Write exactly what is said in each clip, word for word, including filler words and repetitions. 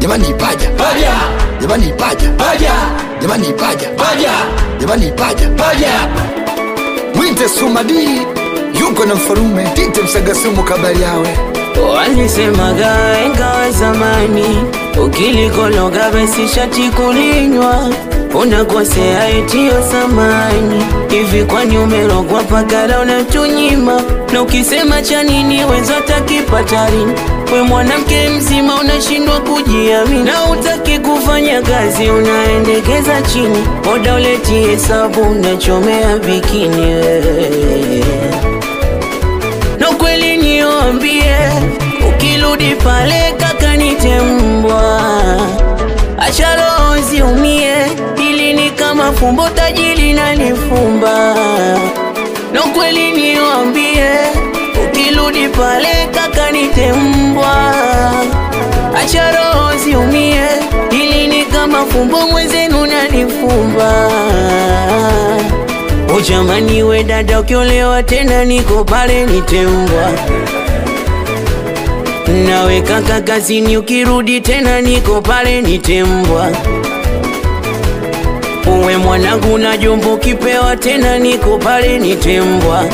jamani paja paja, jamani paja paja, jamani paja paja, jamani paja paja. Mwite Sumadi yuko na Mfarume, Tite Msagasumu kabali yawe. Walisemaga enga zamani, ukilikologa besi shati kulinywa, unakosea etio samani. Hivi kwani umerogwa pakala unatunyima, na ukisema cha nini wenza takipatari. We mwanamke mzima unashindwa kujiamini, na utaki kufanya kazi unaendekeza chini. Oda uleti hesabu unachomea bikini. Na kweli niambie, ukirudi pale kaka nitembwa, acha roho ziumie, ili ni kama fumbo tajiri na nifumba. Na kweli niambie, ukirudi pale kaka nitembwa, acha roho ziumie, ili ni kama fumbo mwenzenu na nifumba. O jamani we dada ukiolewa tena niko pale nitembwa, nawe kaka kazini ukirudi tena niko pale nitembwa. Uwe mwanangu na jombo kipewa tena niko pale nitembwa.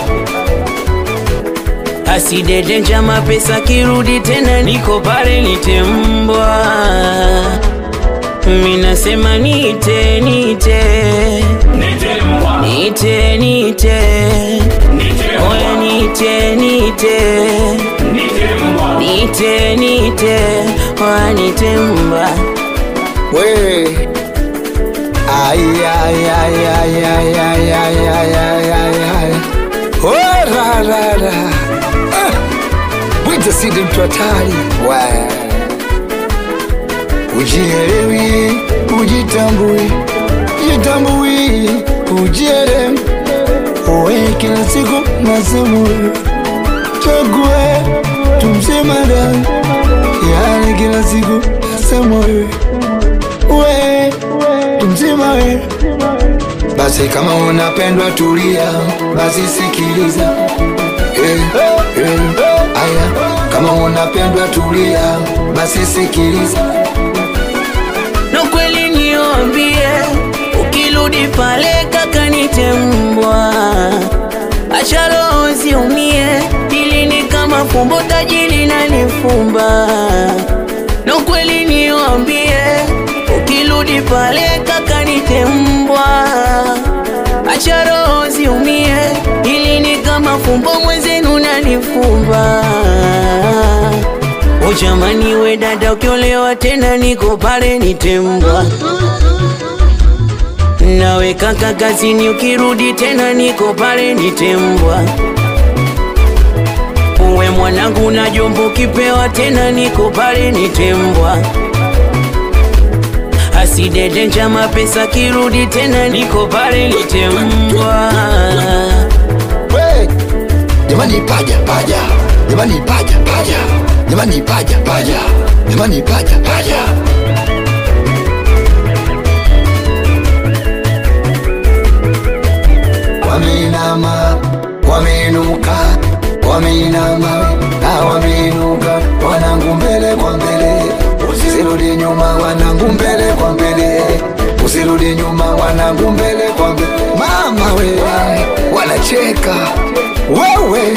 Asidede njama pesa kirudi tena niko pale nitembwa. Mina sema nite nite Nite nite Oya nite nite Nite nite Oya nitemba. We ay ay ay ay ay ay ay ay ay ay. Oh ra ra ra. Mwite Sidi mtu hatari. Wow. Ujielewi, ujitambui, jitambui, ujielewi. Uwe kila siku nasemu chague tumsema ndani, yani kila siku nasemu uwe tumsema we. Basi kama unapendwa tulia, basi sikiliza. Eh, eh, aya, kama unapendwa tulia, basi sikiliza. Na kweli niambie, ukirudi pale kaka nitembwa, acha roho ziumie, ili ni kama fumbo tajiri na nifumba. Na kweli niambie, ukirudi pale kaka nitembwa, acha roho ziumie, ili ni kama fumbo mwenzenu na nifumba. O jamani we dada ukiolewa tena niko pale nitembwa, nawe kaka kazini ukirudi tena niko pale nitembwa. Uwe mwanangu na jombo kipewa tena niko pale nitembwa. Asidede njama pesa kirudi tena niko pale nitembwa. We jamani paja paja, jamani paja paja, jamani paja paja, jamani paja paja. Wameinama, wameinuka, wameinama na wameinuka, wanangu mbele kwa mbele, usirudi nyuma wanangu mbele kwa mbele, usirudi nyuma wanangu mbele kwa mbele. Mama we, wanacheka wewe.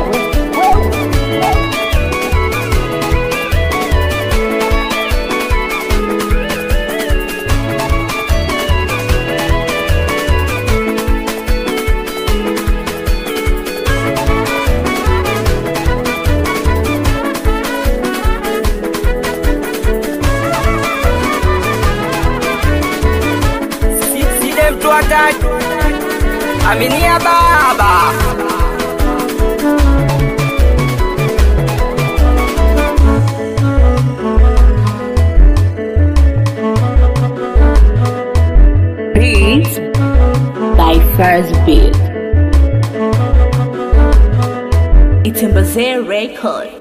Side mtu hatari, aminia baba. Beats by First Beat. It's a Bazaar record.